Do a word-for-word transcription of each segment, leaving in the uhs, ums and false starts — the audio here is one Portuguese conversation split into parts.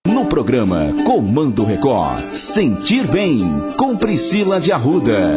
No programa Comando Record, Sentir Bem, com Priscila de Arruda.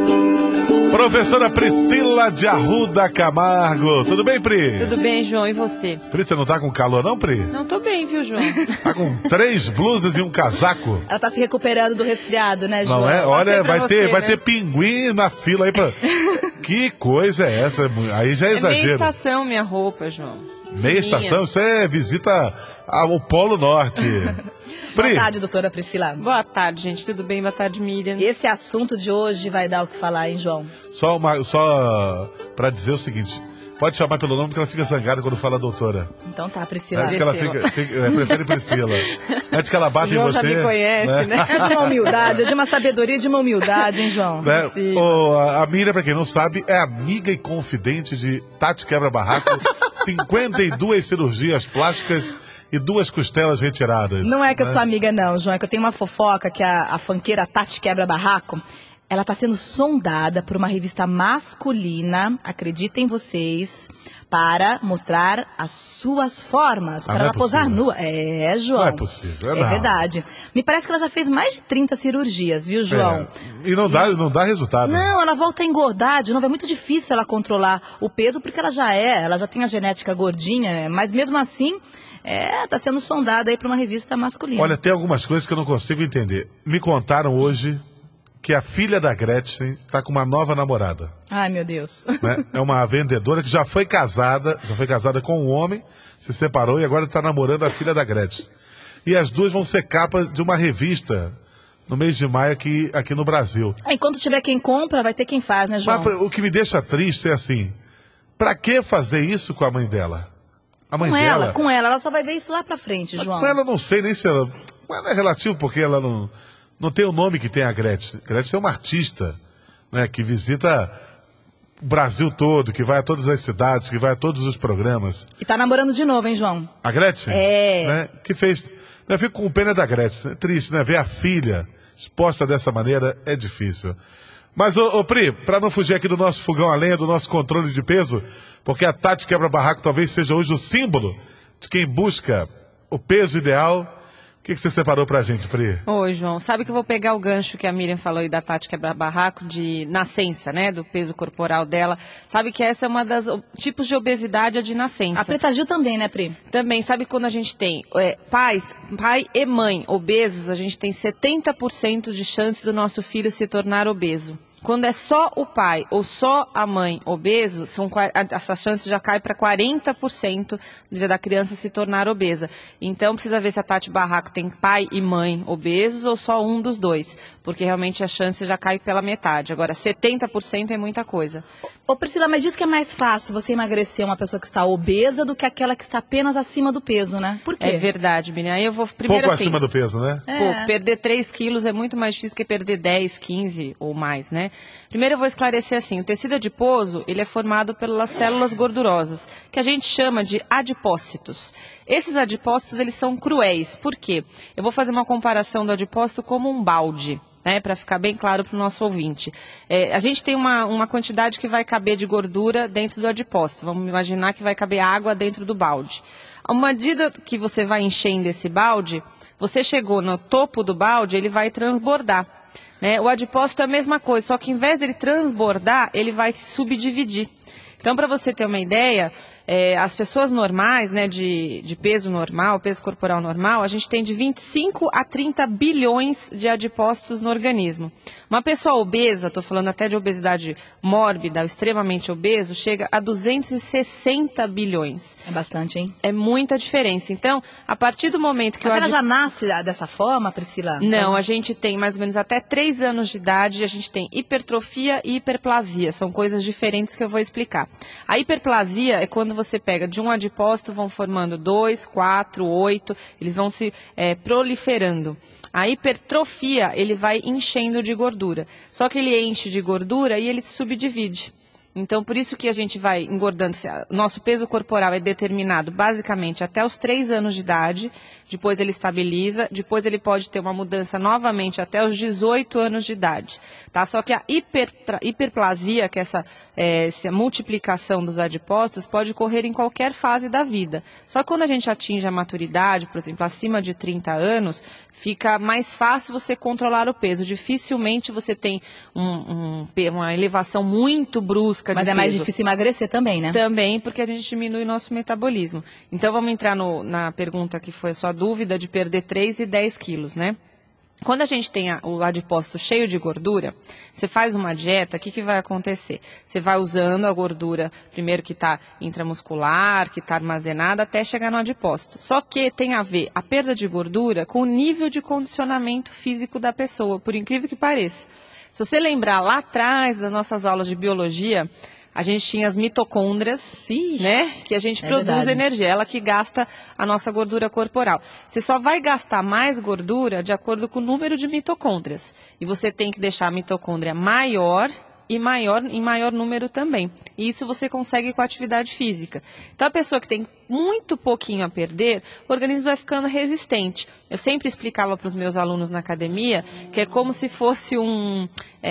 Professora Priscila de Arruda Camargo. Tudo bem, Pri? Tudo bem, João. E você? Pri, você não tá com calor não, Pri? Não, tô bem, viu, João? Tá com três blusas e um casaco. Ela tá se recuperando do resfriado, né, João? Não é? Olha, vai, você, ter, né? vai ter pinguim na fila aí pra... Que coisa é essa? Aí já é É meia exagero. estação minha roupa, João. Meia estação? Isso é visita ao Polo Norte. Pri. Boa tarde, doutora Priscila. Boa tarde, gente. Tudo bem? Boa tarde, Miriam. Esse assunto de hoje vai dar o que falar, hein, João? Só, uma, só pra dizer o seguinte, pode chamar pelo nome porque ela fica zangada quando fala doutora. Então tá, Priscila. Antes que ela fica, fica, é, prefere Priscila. Antes que ela bata João em você. já me conhece, né? É de uma humildade, é de uma sabedoria, de uma humildade, hein, João? Né? Sim. O, a Miriam, pra quem não sabe, é amiga e confidente de Tati Quebra-Barraco. cinquenta e duas cirurgias plásticas e duas costelas retiradas. Não é que eu né? sou amiga, não, João. É que eu tenho uma fofoca que a, a funkeira Tati Quebra-Barraco, ela tá sendo sondada por uma revista masculina, acreditem vocês, para mostrar as suas formas, Ah, para não é ela posar possível. nua. É, João. Não é possível, é É não. verdade. Me parece que ela já fez mais de trinta cirurgias, viu, João? É. E não dá, não dá resultado. Não, ela volta a engordar de novo. É muito difícil ela controlar o peso, porque ela já é, ela já tem a genética gordinha, mas mesmo assim, é, tá sendo sondada aí para uma revista masculina. Olha, tem algumas coisas que eu não consigo entender. Me contaram hoje que a filha da Gretchen tá com uma nova namorada. Ai, meu Deus. Né? É uma vendedora que já foi casada, já foi casada com um homem, se separou e agora está namorando a filha da Gretchen. E as duas vão ser capa de uma revista no mês de maio aqui, aqui no Brasil. Enquanto tiver quem compra, vai ter quem faz, né, João? Mas o que me deixa triste é assim, pra que fazer isso com a mãe dela? A mãe Com dela... ela, com ela. Ela só vai ver isso lá pra frente, João. Com ela eu não sei nem se ela... Com ela é relativo porque ela não, não tem o nome que tem a Gretchen. Gretchen é uma artista, né, que visita o Brasil todo, que vai a todas as cidades, que vai a todos os programas. E tá namorando de novo, hein, João? A Gretchen? É. Né, que fez... Eu fico com pena da Gretchen. É triste, né? Ver a filha exposta dessa maneira é difícil. Mas, ô, ô Pri, para não fugir aqui do nosso fogão a lenha, do nosso controle de peso, porque a Tati Quebra-Barraco talvez seja hoje o símbolo de quem busca o peso ideal. O que, que você separou pra gente, Pri? Oi, João. Sabe que eu vou pegar o gancho que a Miriam falou aí da Tati Quebra-Barraco de nascença, né? Do peso corporal dela. Sabe que essa é uma das o, tipos de obesidade, a de nascença. A Preta Gil também, né, Pri? Também, sabe quando a gente tem é, pais, pai e mãe obesos, a gente tem setenta por cento de chance do nosso filho se tornar obeso. Quando é só o pai ou só a mãe obeso, são, essa chance já cai para quarenta por cento da criança se tornar obesa. Então, precisa ver se a Tati Barraco tem pai e mãe obesos ou só um dos dois, porque realmente a chance já cai pela metade. Agora, setenta por cento é muita coisa. Ô, Priscila, mas diz que é mais fácil você emagrecer uma pessoa que está obesa do que aquela que está apenas acima do peso, né? Por quê? É verdade, Miriam. Aí eu vou primeiro Pouco assim, acima do peso, né? É. Pô, perder três quilos é muito mais difícil que perder dez, quinze ou mais, né? Primeiro eu vou esclarecer assim, o tecido adiposo, ele é formado pelas células gordurosas, que a gente chama de adipócitos. Esses adipócitos, eles são cruéis. Por quê? Eu vou fazer uma comparação do adipócito como um balde, né, para ficar bem claro para o nosso ouvinte. É, a gente tem uma, uma quantidade que vai caber de gordura dentro do adipócito. Vamos imaginar que vai caber água dentro do balde. À medida que você vai enchendo esse balde, você chegou no topo do balde, ele vai transbordar. Né? O adipócito é a mesma coisa, só que em vez dele transbordar, ele vai se subdividir. Então, para você ter uma ideia, é, as pessoas normais, né, de, de peso normal, peso corporal normal, a gente tem de vinte e cinco a trinta bilhões de adipócitos no organismo. Uma pessoa obesa, estou falando até de obesidade mórbida, extremamente obeso, chega a duzentos e sessenta bilhões. É bastante, hein? É muita diferença. Então, a partir do momento que Mas o ela adip... já nasce dessa forma, Priscila? Não, a gente tem mais ou menos até três anos de idade, a gente tem hipertrofia e hiperplasia, são coisas diferentes que eu vou explicar. A hiperplasia é quando você pega de um adipócito, vão formando dois, quatro, oito, eles vão se é, proliferando. A hipertrofia, ele vai enchendo de gordura, só que ele enche de gordura e ele se subdivide. Então, por isso que a gente vai engordando. Nosso peso corporal é determinado basicamente até os três anos de idade, depois ele estabiliza, depois ele pode ter uma mudança novamente até os dezoito anos de idade. Tá? Só que a hipertra, hiperplasia, que é essa, é, essa multiplicação dos adipócitos, pode ocorrer em qualquer fase da vida. Só que quando a gente atinge a maturidade, por exemplo, acima de trinta anos, fica mais fácil você controlar o peso. Dificilmente você tem um, um, uma elevação muito brusca. Mas é mais difícil emagrecer também, né? Também, porque a gente diminui nosso metabolismo. Então, vamos entrar no, na pergunta que foi a sua dúvida de perder três e dez quilos, né? Quando a gente tem a, o adipócito cheio de gordura, você faz uma dieta, o que, que vai acontecer? Você vai usando a gordura, primeiro que está intramuscular, que está armazenada, até chegar no adipócito. Só que tem a ver a perda de gordura com o nível de condicionamento físico da pessoa, por incrível que pareça. Se você lembrar lá atrás das nossas aulas de biologia, a gente tinha as mitocôndrias, Sim, né? Que a gente é produz verdade. energia, ela que gasta a nossa gordura corporal. Você só vai gastar mais gordura de acordo com o número de mitocôndrias. E você tem que deixar a mitocôndria maior e maior, em maior número também. E isso você consegue com a atividade física. Então, a pessoa que tem muito pouquinho a perder, o organismo vai ficando resistente. Eu sempre explicava para os meus alunos na academia que é como se fosse um,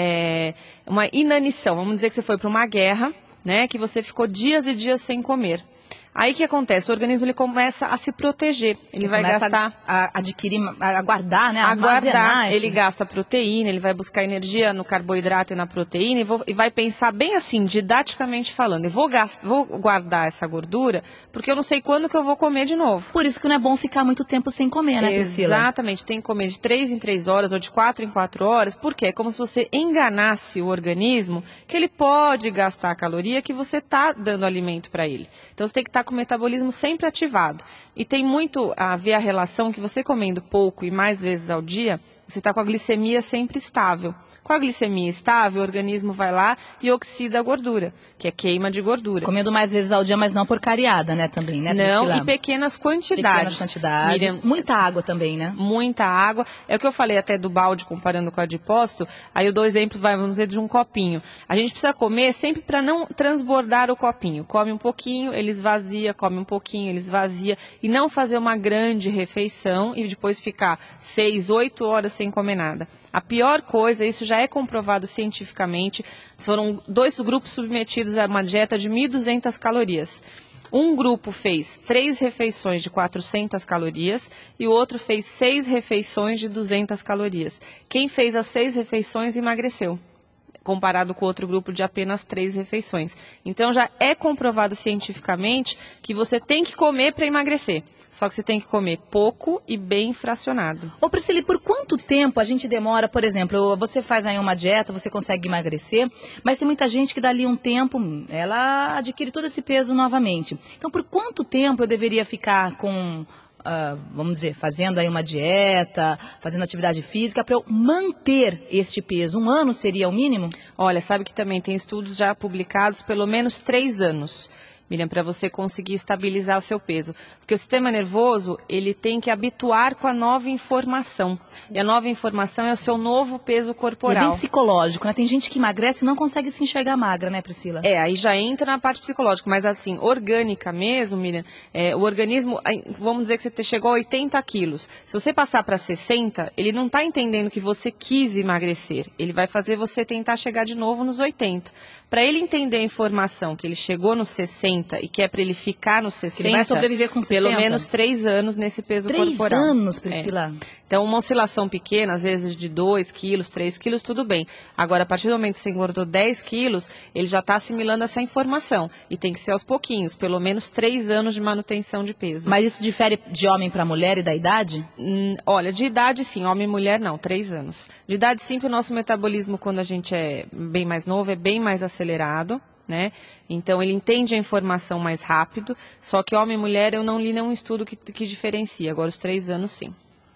é, uma inanição. Vamos dizer que você foi para uma guerra, né, que você ficou dias e dias sem comer. Aí o que acontece? O organismo ele começa a se proteger. Ele, ele vai gastar... A, a adquirir, a guardar, né? A a guardar. esse... Ele gasta proteína, ele vai buscar energia no carboidrato e na proteína e, vou, e vai pensar bem assim, didaticamente falando. Eu vou, gastar, vou guardar essa gordura porque eu não sei quando que eu vou comer de novo. Por isso que não é bom ficar muito tempo sem comer, né, Priscila? Exatamente. Tem que comer de três em três horas ou de quatro em quatro horas. Por quê? É como se você enganasse o organismo que ele pode gastar a caloria que você está dando alimento para ele. Então você tem que estar com o metabolismo sempre ativado. E tem muito a ver a relação que você comendo pouco e mais vezes ao dia, você está com a glicemia sempre estável. Com a glicemia estável, o organismo vai lá e oxida a gordura, que é queima de gordura. Comendo mais vezes ao dia, mas não porcariada, né, também, né, Não, Priscila? e pequenas quantidades. Pequenas quantidades. Miriam, muita água também, né? Muita água. É o que eu falei até do balde, comparando com o adipócito. Aí eu dou exemplo, vai, vamos dizer, de um copinho. A gente precisa comer sempre para não transbordar o copinho. Come um pouquinho, ele esvazia, come um pouquinho, ele esvazia. E não fazer uma grande refeição e depois ficar seis, oito horas sem comer nada. A pior coisa, isso já é comprovado cientificamente, foram dois grupos submetidos a uma dieta de mil e duzentas calorias. Um grupo fez três refeições de quatrocentas calorias e o outro fez seis refeições de duzentas calorias. Quem fez as seis refeições emagreceu, comparado com outro grupo de apenas três refeições. Então já é comprovado cientificamente que você tem que comer para emagrecer. Só que você tem que comer pouco e bem fracionado. Ô Priscila, e por quanto tempo a gente demora, por exemplo, você faz aí uma dieta, você consegue emagrecer, mas tem muita gente que dali um tempo, ela adquire todo esse peso novamente. Então por quanto tempo eu deveria ficar com... Uh, vamos dizer, fazendo aí uma dieta, fazendo atividade física, para eu manter este peso? Um ano seria o mínimo? Olha, sabe que também tem estudos já publicados, pelo menos três anos. Miriam, para você conseguir estabilizar o seu peso. Porque o sistema nervoso, ele tem que habituar com a nova informação. E a nova informação é o seu novo peso corporal. E é bem psicológico, né? Tem gente que emagrece e não consegue se enxergar magra, né, Priscila? É, aí já entra na parte psicológica. Mas assim, orgânica mesmo, Miriam, é, o organismo, vamos dizer que você chegou a oitenta quilos. Se você passar para sessenta, ele não está entendendo que você quis emagrecer. Ele vai fazer você tentar chegar de novo nos oitenta. Para ele entender a informação que ele chegou nos sessenta e que é para ele ficar nos sessenta, ele vai sobreviver com sessenta? Pelo menos três anos nesse peso três corporal. Três anos, Priscila? É. Então, uma oscilação pequena, às vezes de dois quilos, três quilos, tudo bem. Agora, a partir do momento que você engordou dez quilos, ele já está assimilando essa informação. E tem que ser aos pouquinhos, pelo menos três anos de manutenção de peso. Mas isso difere de homem para mulher e da idade? Hum, olha, de idade sim, homem e mulher não, três anos. De idade sim, que o nosso metabolismo, quando a gente é bem mais novo, é bem mais acelerado. Né? Então ele entende a informação mais rápido, só que homem e mulher eu não li nenhum estudo que, que diferencia, agora os três anos sim.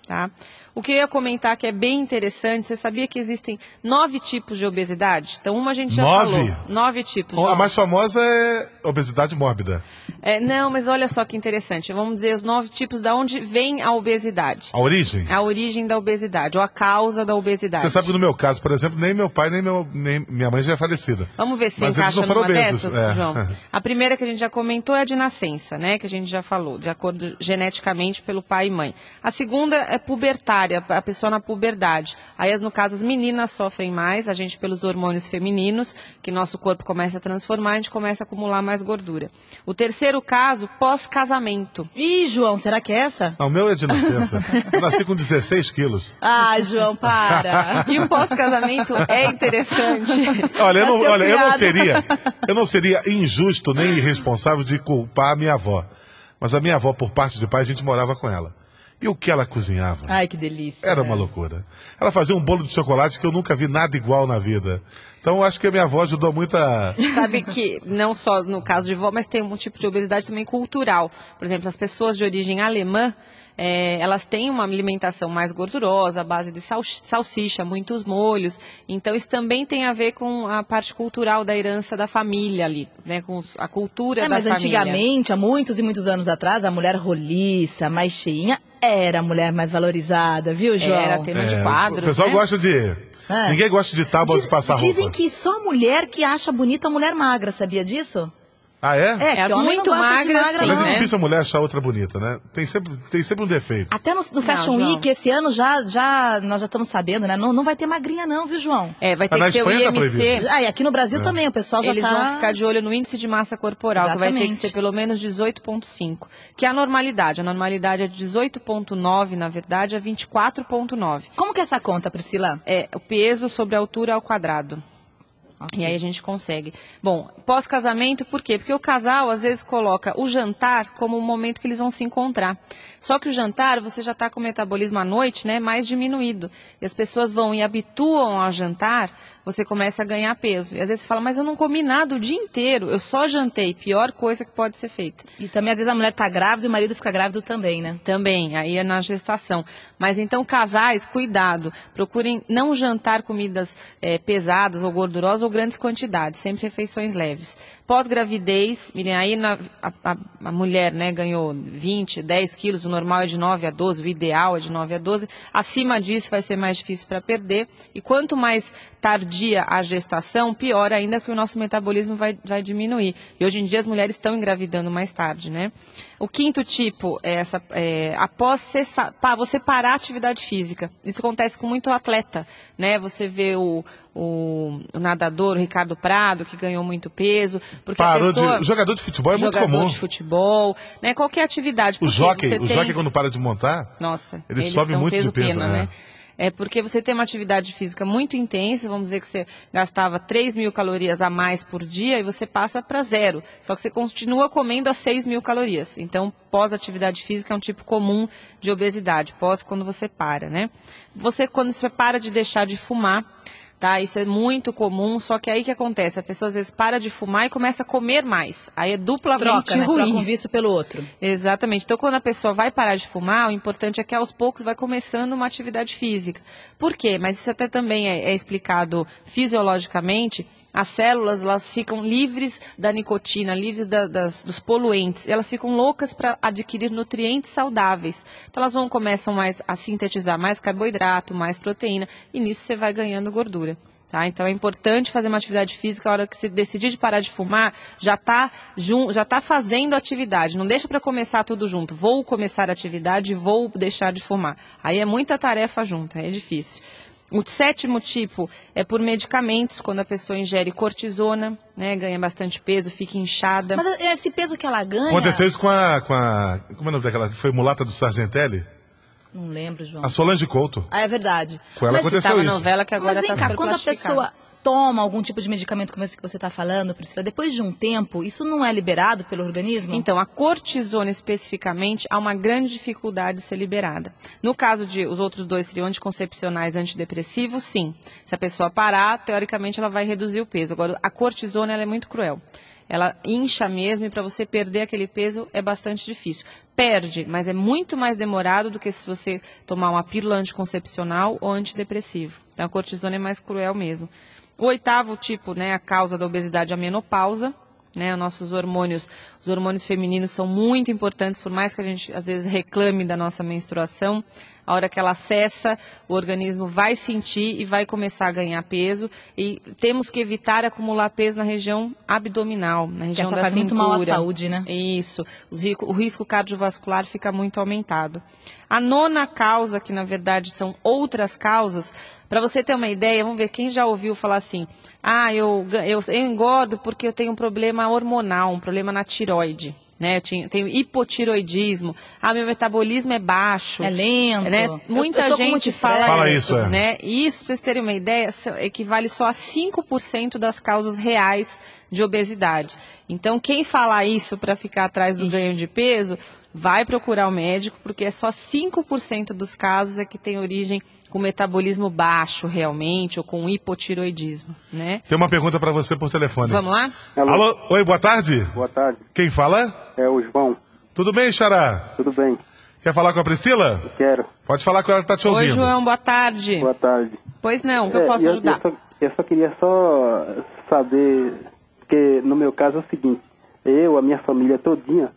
Tá? O que eu ia comentar que é bem interessante, você sabia que existem nove tipos de obesidade? Então, uma a gente já Nove? falou. Nove tipos. A mais famosa é obesidade mórbida. É, não, mas olha só que interessante. Vamos dizer os nove tipos de onde vem a obesidade. A origem? A origem da obesidade, ou a causa da obesidade. Você sabe que no meu caso, por exemplo, nem meu pai, nem, meu, nem minha mãe já é falecida. Vamos ver se Mas você eles encaixa não foram numa obesos, dessas, é. João. A primeira que a gente já comentou é a de nascença, né? Que a gente já falou, de acordo geneticamente pelo pai e mãe. A segunda é pubertária, a pessoa na puberdade. Aí, no caso, as meninas sofrem mais, a gente pelos hormônios femininos, que nosso corpo começa a transformar, a gente começa a acumular mais gordura. O terceiro caso, pós-casamento. Ih, João, será que é essa? Não, o meu é de nascença. Eu nasci com dezesseis quilos. Ah, João, para. E o pós-casamento é interessante. Olha, eu não, Essa olha, eu não piada. seria, eu não seria injusto nem irresponsável de culpar a minha avó. Mas a minha avó, por parte de pai, a gente morava com ela. E o que ela cozinhava? Ai, que delícia. Era né? uma loucura. Ela fazia um bolo de chocolate que eu nunca vi nada igual na vida. Então, eu acho que a minha avó ajudou muito a... Sabe que, não só no caso de vó, mas tem um tipo de obesidade também cultural. Por exemplo, as pessoas de origem alemã, é, elas têm uma alimentação mais gordurosa, à base de sal, salsicha, muitos molhos. Então, isso também tem a ver com a parte cultural da herança da família ali, né? Com os- a cultura É, da mas família. antigamente, há muitos e muitos anos atrás, a mulher roliça, mais cheinha, era a mulher mais valorizada, viu, João? Era tema de É, quadros, o pessoal né? gosta de... É. Ninguém gosta de tábua de Diz- passar roupa. Dizem que só mulher que acha bonita a mulher magra, sabia disso? Ah, é? É, É, que homem muito não gosta magra, de magra, sim, Mas não. é né? difícil a mulher achar outra bonita, né? Tem sempre, tem sempre um defeito. Até no, no Fashion João. Week, esse ano, já, já, nós já estamos sabendo, né? Não, não vai ter magrinha não, viu, João? É, vai ter Mas na que ter o Espanha tá I M C. proibido. Ah, e aqui no Brasil também, o pessoal já Eles tá... vão ficar de olho no índice de massa corporal, que vai ter que Exatamente. ser pelo menos dezoito vírgula cinco, que é a normalidade. A normalidade é de dezoito vírgula nove, na verdade, a vinte e quatro vírgula nove. Como que é essa conta, Priscila? É o peso sobre a altura ao quadrado. Ok. E aí a gente consegue. Bom, pós-casamento, por quê? Porque o casal, às vezes, coloca o jantar como o momento que eles vão se encontrar. Só que o jantar, você já está com o metabolismo à noite, né, mais diminuído. E as pessoas vão e habituam ao jantar, você começa a ganhar peso. E às vezes você fala, mas eu não comi nada o dia inteiro, eu só jantei. Pior coisa que pode ser feita. E também, às vezes, a mulher tá grávida e o marido fica grávido também, né? Também, aí é na gestação. Mas então, casais, cuidado. Procurem não jantar comidas eh, pesadas ou gordurosas ou grandes quantidades, sempre refeições leves. Pós-gravidez, Miriam, aí na- a, a- a mulher, né, ganhou vinte, dez quilos, o normal é de nove a doze, o ideal é de nove a doze. Acima disso vai ser mais difícil para perder. E quanto mais tardia a gestação, pior ainda que o nosso metabolismo vai, vai diminuir. E hoje em dia as mulheres estão engravidando mais tarde, né? O quinto tipo é essa, é, após cessar, pá, você parar a atividade física. Isso acontece com muito atleta, né? Você vê o, o, o nadador, o Ricardo Prado, que ganhou muito peso, porque Parou a pessoa... de... Jogador de futebol é muito jogador comum. de futebol, né? Qualquer atividade. O porque jockey, você o tem- jockey quando para de montar, Nossa, ele eles sobe são muito de peso, peso-pena, né? né? É porque você tem uma atividade física muito intensa, vamos dizer que você gastava três mil calorias a mais por dia e você passa para zero. Só que você continua comendo as seis mil calorias. Então, pós-atividade física é um tipo comum de obesidade, pós quando você para, né? Você, quando você para de deixar de fumar, tá? Isso é muito comum, só que aí que acontece? A pessoa às vezes para de fumar e começa a comer mais. Aí é duplamente Troca, né? ruim. Troca um vício pelo outro. Exatamente. Então, quando a pessoa vai parar de fumar, o importante é que aos poucos vai começando uma atividade física. Por quê? Mas isso até também é, é explicado fisiologicamente. As células, elas ficam livres da nicotina, livres da- das, dos poluentes. Elas ficam loucas para adquirir nutrientes saudáveis. Então, elas vão começam mais a sintetizar mais carboidrato, mais proteína, e nisso você vai ganhando gordura. Tá? Então é importante fazer uma atividade física. A hora que você decidir de parar de fumar, já está já tá fazendo atividade. Não deixa para começar tudo junto. Vou começar a atividade e vou deixar de fumar. Aí é muita tarefa junta, é difícil. O sétimo tipo é por medicamentos, quando a pessoa ingere cortisona, né, ganha bastante peso, fica inchada. Mas esse peso que ela ganha... Aconteceu isso com a, com a... Como é o nome daquela? Foi mulata do Sargentelli? Não lembro, João. A Solange Couto. Ah, é verdade. Com ela Mas, aconteceu Tá na isso. novela que agora Mas vem está cá, quando a pessoa toma algum tipo de medicamento como esse que você está falando, Priscila, depois de um tempo, isso não é liberado pelo organismo? Então, a cortisona especificamente, há uma grande dificuldade de ser liberada. No caso de, os outros dois seriam anticoncepcionais, antidepressivos, sim. Se a pessoa parar, teoricamente ela vai reduzir o peso. Agora, a cortisona ela é muito cruel. ela incha mesmo e para você perder aquele peso é bastante difícil. Perde, mas é muito mais demorado do que se você tomar uma pílula anticoncepcional ou antidepressivo. Então a cortisona é mais cruel mesmo. O oitavo tipo, né, a causa da obesidade é a menopausa. Né, nossos hormônios, os hormônios femininos são muito importantes, por mais que a gente às vezes reclame da nossa menstruação. A hora que ela cessa, o organismo vai sentir e vai começar a ganhar peso. E temos que evitar acumular peso na região abdominal, na região da cintura. Faz muito mal à saúde, né? Isso. O risco cardiovascular fica muito aumentado. A nona causa, que na verdade são outras causas, para você ter uma ideia, vamos ver, quem já ouviu falar assim, ah, eu, eu, eu engordo porque eu tenho um problema hormonal, um problema na tireoide. Né, eu tenho, tenho hipotiroidismo, ah, meu metabolismo é baixo. É lento. Né? Muita eu, eu gente fala, fala isso. isso É. Né? E isso, para vocês terem uma ideia, equivale só a cinco por cento das causas reais de obesidade. Então, quem falar isso para ficar atrás do Ixi. ganho de peso, vai procurar o médico, porque é só cinco por cento dos casos é que tem origem com metabolismo baixo realmente, ou com hipotiroidismo. Né? Tem uma pergunta para você por telefone. Vamos lá? Alô? Alô? Oi, boa tarde. Boa tarde. Quem fala? É o João. Tudo bem, Xará? Tudo bem. Quer falar com a Priscila? Quero. Pode falar que ela está te ouvindo. Oi, João, boa tarde. Boa tarde. Pois não, que é, eu posso eu, ajudar? Eu só, eu só queria só saber, porque no meu caso é o seguinte, eu, a minha família todinha,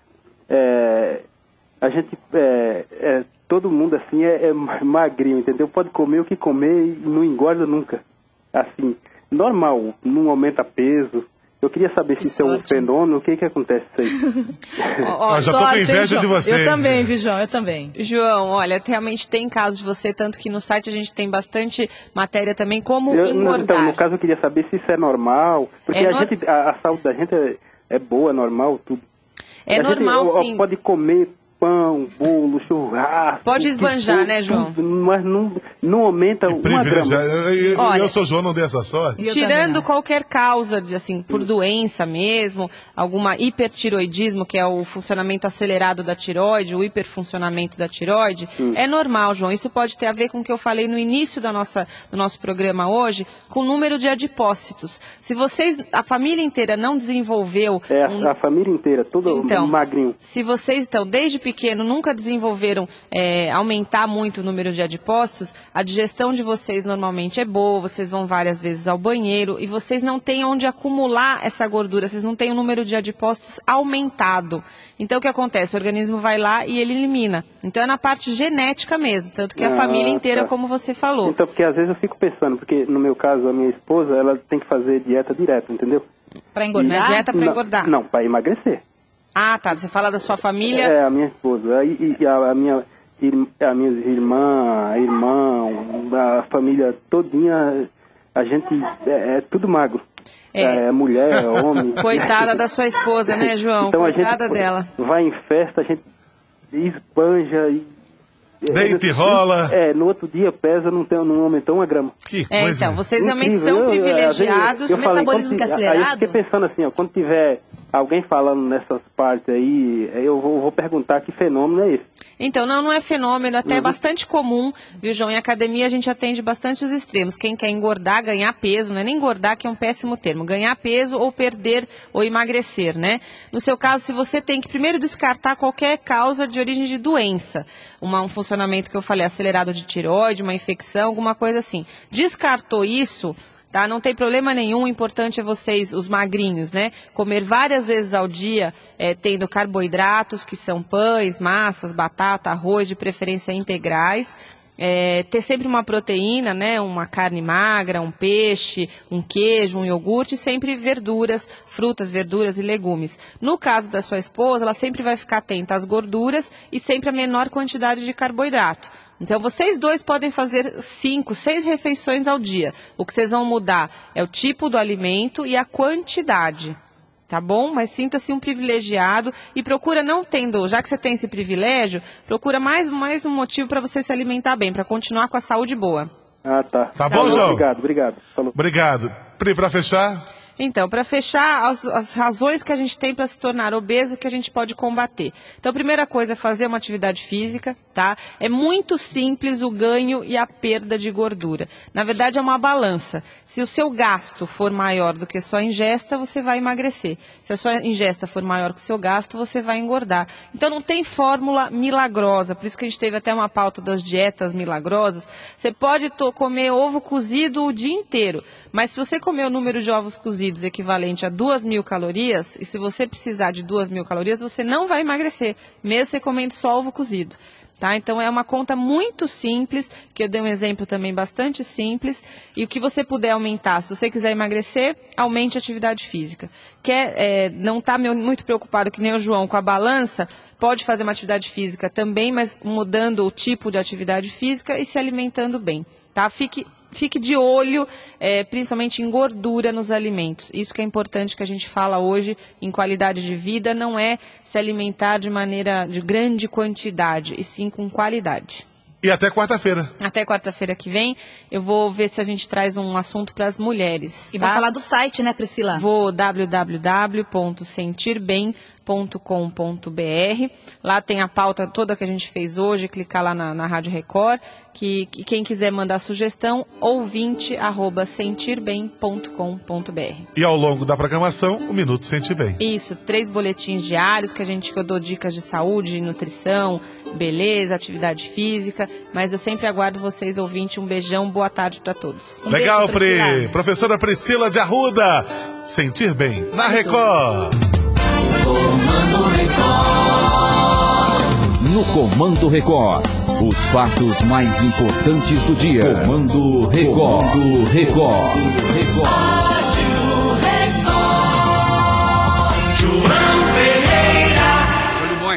é, a gente, é, é, todo mundo assim é, é magrinho, entendeu? Pode comer o que comer e não engorda nunca. Assim, normal, não aumenta peso. Eu queria saber Que se isso é um fenômeno, o que que acontece isso aí? Ó, Eu já tô com inveja de você. Eu também, viu, João? Eu também. João, olha, realmente tem casos de você, tanto que no site a gente tem bastante matéria também, como Eu, engordar. então, no caso, eu queria saber se isso é normal, porque É a, no... gente, a, a saúde da gente é, é boa, normal, tudo. É a normal, gente, sim. Pode comer pão, bolo, churrasco. Pode esbanjar, tudo, né, João? Tudo, mas não, não aumenta uma grama. Eu, eu, Olha, eu sou João, não dei essa sorte. Eu Tirando qualquer causa, de, assim, por doença mesmo, alguma hipertiroidismo, que é o funcionamento acelerado da tireoide, o hiperfuncionamento da tireoide, hum. é normal, João. Isso pode ter a ver com o que eu falei no início da nossa, do nosso programa hoje, com o número de adipócitos. Se vocês, a família inteira não desenvolveu... É, um... a família inteira, todo então, magrinho. Se vocês, então, desde pequeno, nunca desenvolveram é, aumentar muito o número de adipócitos, a digestão de vocês normalmente é boa, vocês vão várias vezes ao banheiro e vocês não têm onde acumular essa gordura, vocês não têm o número de adipócitos aumentado. Então, o que acontece? O organismo vai lá e ele elimina. Então, é na parte genética mesmo, tanto que a ah, família inteira, tá. como você falou. Então, porque às vezes eu fico pensando, porque no meu caso, a minha esposa, ela tem que fazer dieta direto, entendeu? Para engordar? E, dieta para engordar? Não, para emagrecer. Ah, tá. Você fala da sua família? É, a minha esposa. E, e a, a minha, a minha irmã, irmão, a família todinha, a gente é, é tudo magro. É. é mulher, é homem. Coitada da sua esposa, né, João? Então, Coitada a gente dela. Vai em festa, a gente espanja e... Deita e rola. É, no outro dia pesa, não, tem, não aumentou uma grama. Que é, coisa. Então, vocês realmente são eu, privilegiados. Eu, eu, eu falei, metabolismo quando, acelerado. Aí eu fiquei pensando assim, ó, quando tiver alguém falando nessas partes aí, eu vou, vou perguntar que fenômeno é esse. Então, não, não é fenômeno, até uhum. é bastante comum, viu, João? Em academia a gente atende bastante os extremos. Quem quer engordar, ganhar peso, não é nem engordar, que é um péssimo termo, ganhar peso ou perder ou emagrecer, né? No seu caso, se você tem que primeiro descartar qualquer causa de origem de doença, uma, um funcionamento que eu falei, acelerado de tireoide, uma infecção, alguma coisa assim. Descartou isso... Tá? Não tem problema nenhum, o importante é vocês, os magrinhos, né? Comer várias vezes ao dia, é, tendo carboidratos, que são pães, massas, batata, arroz, de preferência integrais. É, ter sempre uma proteína, né? Uma carne magra, um peixe, um queijo, um iogurte, sempre verduras, frutas, verduras e legumes. No caso da sua esposa, ela sempre vai ficar atenta às gorduras e sempre a menor quantidade de carboidrato. Então, vocês dois podem fazer cinco, seis refeições ao dia. O que vocês vão mudar é o tipo do alimento e a quantidade, tá bom? Mas sinta-se um privilegiado e procura não tendo, já que você tem esse privilégio, procura mais, mais um motivo para você se alimentar bem, para continuar com a saúde boa. Ah, tá. Tá bom, João? Obrigado, obrigado. Falou. Obrigado. Pri, para fechar... Então, para fechar, as, as razões que a gente tem para se tornar obeso que a gente pode combater. Então, a primeira coisa é fazer uma atividade física, tá? É muito simples o ganho e a perda de gordura. Na verdade, é uma balança. Se o seu gasto for maior do que a sua ingesta, você vai emagrecer. Se a sua ingesta for maior que o seu gasto, você vai engordar. Então, não tem fórmula milagrosa. Por isso que a gente teve até uma pauta das dietas milagrosas. Você pode comer ovo cozido o dia inteiro, mas se você comer o número de ovos cozidos equivalente a duas mil calorias, e se você precisar de duas mil calorias, você não vai emagrecer, mesmo você comendo só ovo cozido. Tá? Então é uma conta muito simples, que eu dei um exemplo também bastante simples, e o que você puder aumentar, se você quiser emagrecer, aumente a atividade física. Quer, é, não está muito preocupado, que nem o João, com a balança, pode fazer uma atividade física também, mas mudando o tipo de atividade física e se alimentando bem. Tá? Fique Fique de olho, é, principalmente em gordura nos alimentos. Isso que é importante, que a gente fala hoje em qualidade de vida, não é se alimentar de maneira de grande quantidade, e sim com qualidade. E até quarta-feira. Até quarta-feira que vem, eu vou ver se a gente traz um assunto para as mulheres. E tá? vai falar do site, né, Priscila? Vou w w w ponto sentir bem ponto com ponto b r. Lá tem a pauta toda que a gente fez hoje, clicar lá na, na Rádio Record, que, que quem quiser mandar sugestão, ouvinte arroba sentir bem ponto com ponto b r. E ao longo da programação, o Minuto Sentir Bem. Isso, três boletins diários que a gente que eu dou dicas de saúde, nutrição, beleza, atividade física, mas eu sempre aguardo vocês, ouvinte. Um beijão, boa tarde para todos. Um Legal, beijo, Pri. Priscila. Professora Priscila de Arruda. Sentir Bem, na Record. No Comando Record, os fatos mais importantes do dia. Comando Record. Comando Record. Record.